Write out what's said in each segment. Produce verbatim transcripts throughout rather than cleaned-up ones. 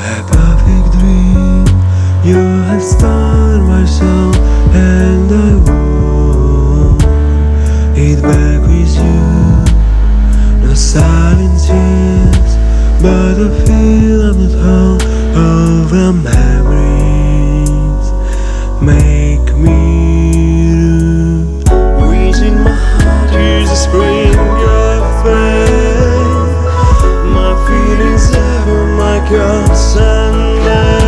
A perfect dream you have stolen my soul, and I want it back with you. No silent tears, but I feel I'm at home. All the memories make me do. Reaching my heart is a spring of faith. My feelings ever my constant.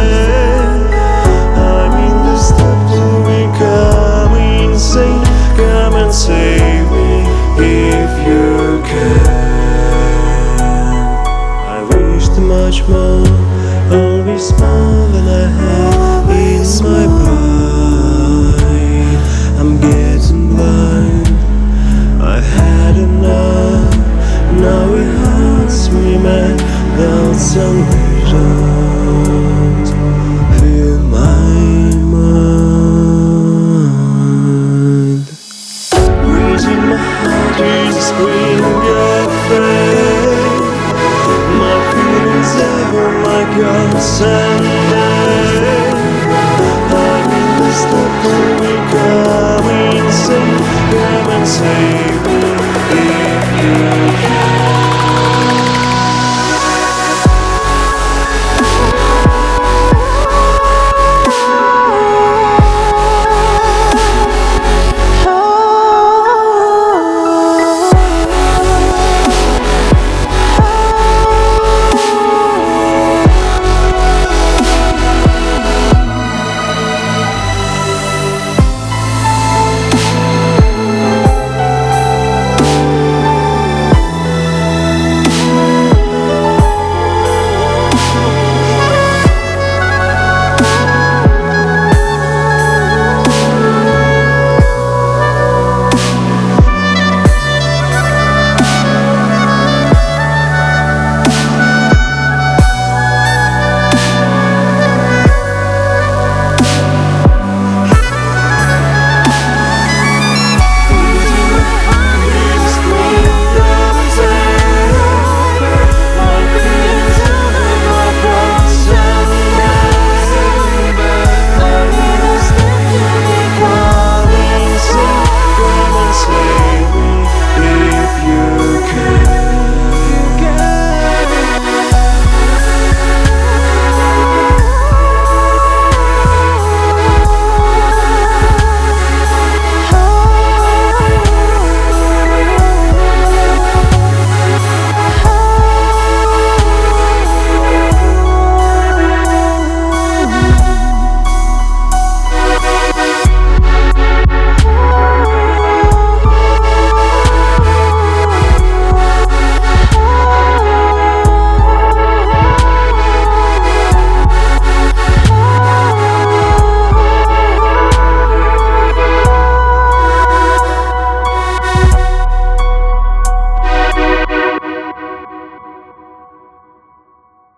I'm in the step to become insane. Come and save me if you can. I wish too much more, always more than I have in my mind. I'm getting blind, I had enough. Now it hurts me, man, without some reason.